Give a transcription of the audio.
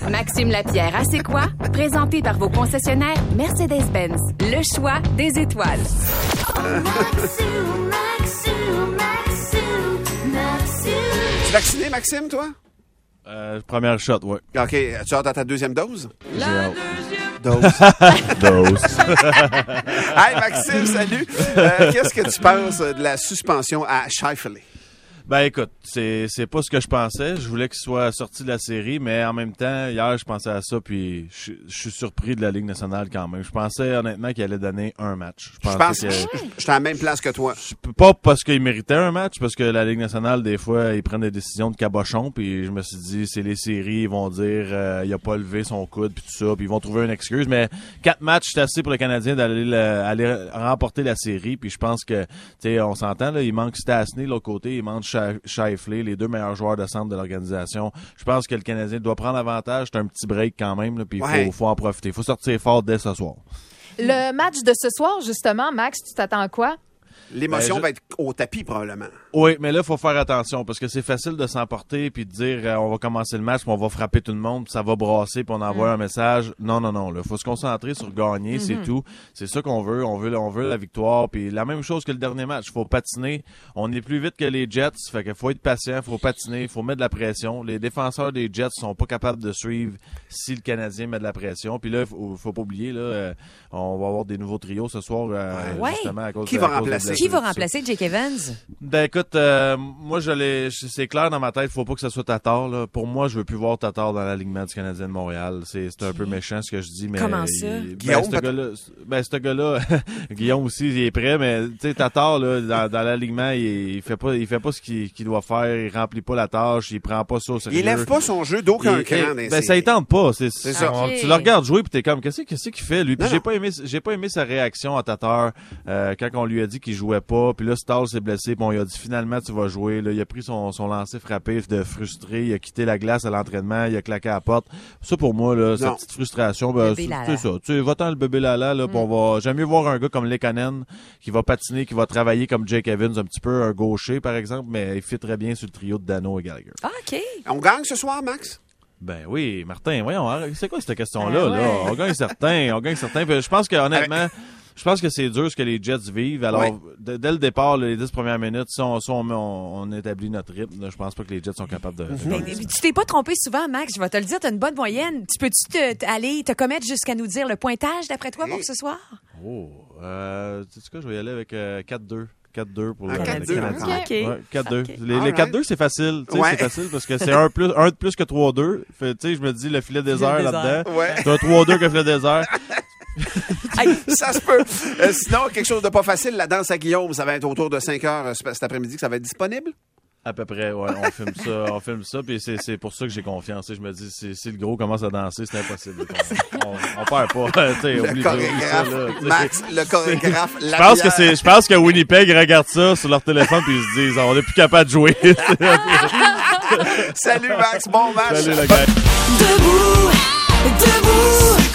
Maxime Lapierre à C'est quoi? Présenté par vos concessionnaires Mercedes-Benz. Le choix des étoiles. Tu es vacciné, Maxime, toi? Première shot, ouais. OK. Tu as ta deuxième dose? J'ai hâte. Dose. Hey, Maxime, salut. Qu'est-ce que tu penses de la suspension à Scheifele? Ben écoute, c'est pas ce que je pensais. Je voulais qu'il soit sorti de la série, mais en même temps, hier, je pensais à ça, puis je suis surpris de la Ligue nationale quand même. Je pensais honnêtement qu'il allait donner un match. Je pense que j'étais à la même place que toi. Pas parce qu'il méritait un match, parce que la Ligue nationale, des fois, ils prennent des décisions de cabochon, puis je me suis dit, c'est les séries, ils vont dire il a pas levé son coude, puis tout ça, puis ils vont trouver une excuse. Mais 4 matchs, c'est assez pour le Canadien d'aller remporter la série, puis je pense que, tu sais, on s'entend, là, il manque Stastny de l'autre côté, il manque Scheifele, les deux meilleurs joueurs de centre de l'organisation. Je pense que le Canadien doit prendre avantage. C'est un petit break quand même, puis il faut en profiter. Il faut sortir fort dès ce soir. Le match de ce soir, justement, Max, tu t'attends à quoi? L'émotion va être au tapis, probablement. Oui, mais là, il faut faire attention parce que c'est facile de s'emporter puis de dire on va commencer le match puis on va frapper tout le monde puis ça va brasser puis on envoie un message. Non. Là, faut se concentrer sur gagner, c'est tout. C'est ça qu'on veut. On veut la victoire. Puis la même chose que le dernier match. Faut patiner. On est plus vite que les Jets. Fait qu'il faut être patient. Faut patiner. Faut mettre de la pression. Les défenseurs des Jets sont pas capables de suivre si le Canadien met de la pression. Puis là, faut pas oublier, là, on va avoir des nouveaux trios ce soir, justement, à cause Qui va remplacer? Qui va remplacer Jake Evans? Ben écoute, moi c'est clair dans ma tête, faut pas que ce soit Tatar. Là. Pour moi, je veux plus voir Tatar dans l'alignement du Canadien de Montréal. C'est un peu méchant ce que je dis, mais comment ça? Guillaume, ce gars-là, Guillaume aussi, il est prêt, mais tu sais Tatar là, dans l'alignement, il fait pas ce qu'il doit faire, il remplit pas la tâche, il prend pas ça au sérieux. Il élève pas son jeu d'aucun cran. Ben ça il tente pas, c'est ça. Okay. Tu le regardes jouer puis t'es comme qu'est-ce qu'il fait lui? Puis j'ai pas aimé sa réaction à Tatar quand on lui a dit qu'il jouait pas, puis là Stahl s'est blessé, puis on lui a dit finalement tu vas jouer. Là, il a pris son lancer frappé de frustré, il a quitté la glace à l'entraînement, il a claqué à la porte. Ça pour moi là, sa petite frustration, ben, c'est ça. Tu sais, va-t'en le bébé Lala là, j'aime mieux voir un gars comme Lekanen qui va patiner, qui va travailler comme Jake Evans un petit peu, un gaucher par exemple, mais il fit très bien sur le trio de Dano et Gallagher. OK. On gagne ce soir, Max? Ben oui, Martin, voyons, c'est quoi cette question-là? Là? On gagne certains. Je pense que honnêtement, je pense que c'est dur ce que les Jets vivent. Alors, dès le départ, les 10 premières minutes, si on établit notre rythme, là, je pense pas que les Jets sont capables de Tu t'es pas trompé souvent, Max. Je vais te le dire, t'as une bonne moyenne. Tu peux-tu aller te commettre jusqu'à nous dire le pointage d'après toi pour ce soir? Tu sais quoi, je vais y aller avec 4-2. 4-2 pour le Canadien. Okay. Ouais, 4-2. Okay. Les 4-2, c'est facile. C'est facile parce que c'est un de plus que 3-2. Tu sais, je me dis le filet désert là-dedans. Ouais. C'est un 3-2 que le filet désert. Ça se peut. Sinon, quelque chose de pas facile, la danse à Guillaume, ça va être autour de 5 heures cet après-midi que ça va être disponible? À peu près, ouais. On filme ça, puis c'est pour ça que j'ai confiance. Je me dis, si le gros commence à danser, c'est impossible. On perd pas. Le chorégraphe, ça, là, Max, le chorégraphe, je pense que Winnipeg regarde ça sur leur téléphone puis ils se disent, on n'est plus capable de jouer. Salut Max, bon match. Salut la gang. Debout,